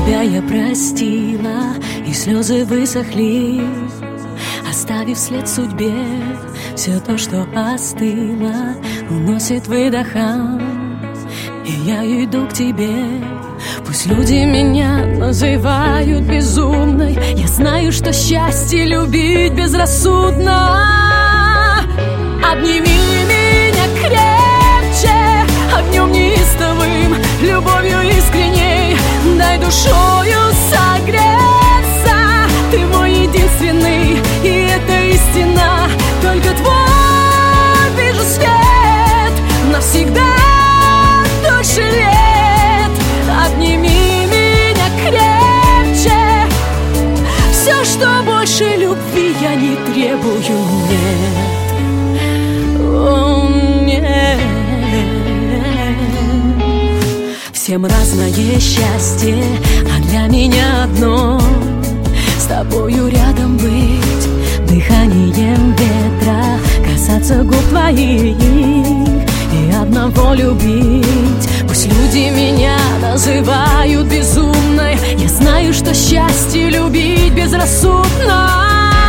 Тебя я простила, и слезы высохли, оставив след в судьбе. Все то, что остыло, уносит выдохом, и я иду к тебе. Пусть люди меня называют безумной, я знаю, что счастье любить безрассудно. Обними меня крепче, огнем неистовым, любовью искренней, дай душою согреться. Ты мой единственный, и это истина. Только твой вижу свет, навсегда дольше лет. Обними меня крепче, все, что больше любви я не требую, нет. О, нет. Всем разное счастье, а для меня одно — с тобою рядом быть, дыханием ветра касаться губ твоих и одного любить. Пусть люди меня называют безумной, я знаю, что счастье любить безрассудно.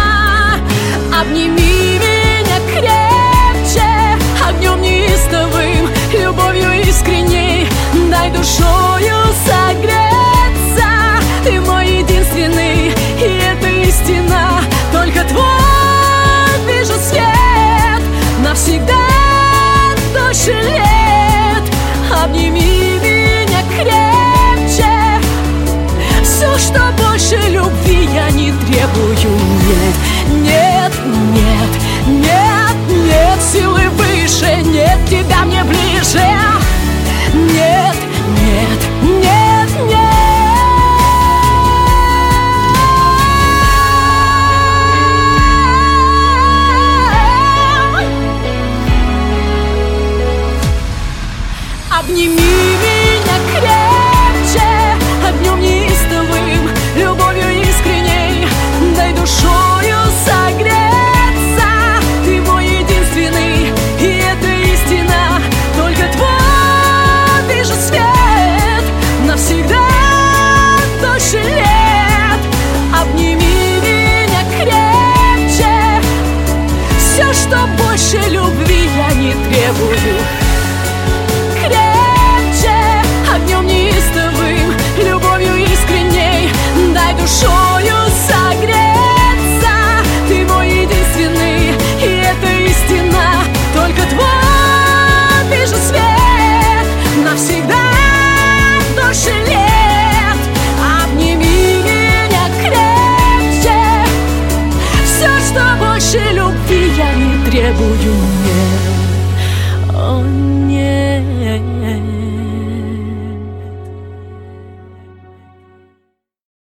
Обними меня крепче, огнем неистовым, любовью искренней, дай душою согреться. Ты мой единственный, и это истина. Только твой вижу свет, навсегда дольше лет. Обними меня крепче, все, что больше любви я не требую, нет, нет, нет, нет.